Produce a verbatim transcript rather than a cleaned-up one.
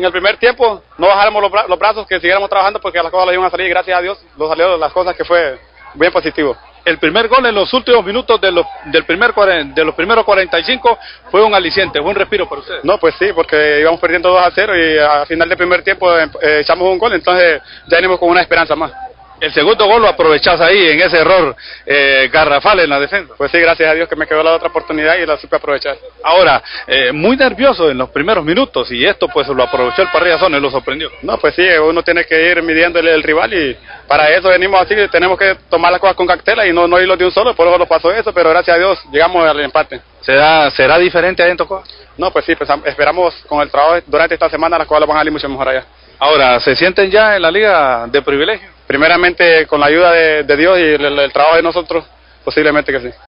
en el primer tiempo no bajáramos los, bra los brazos, que siguiéramos trabajando porque las cosas le iban a salir y gracias a Dios nos salieron las cosas que fue bien positivo. El primer gol en los últimos minutos de los, del primer, de los primeros cuarenta y cinco fue un aliciente, fue un respiro para ustedes. No, pues sí, porque íbamos perdiendo dos a cero y al final del primer tiempo eh, echamos un gol, entonces ya venimos con una esperanza más. El segundo gol lo aprovechás ahí en ese error eh, garrafal en la defensa. Pues sí, gracias a Dios que me quedó la otra oportunidad y la supe aprovechar. Ahora, eh, muy nervioso en los primeros minutos y esto pues lo aprovechó el Parrilla Zona y lo sorprendió. No, pues sí, uno tiene que ir midiendo el, el rival y para eso venimos así, tenemos que tomar las cosas con cautela y no, no irlo de un solo, por eso lo pasó eso, pero gracias a Dios llegamos al empate. ¿Será, será diferente ahí en Tocoa? No, pues sí, pues esperamos con el trabajo durante esta semana las cosas van a salir mucho mejor allá. Ahora, ¿se sienten ya en la liga de privilegio? Primeramente con la ayuda de, de Dios y el, el trabajo de nosotros, posiblemente que sí.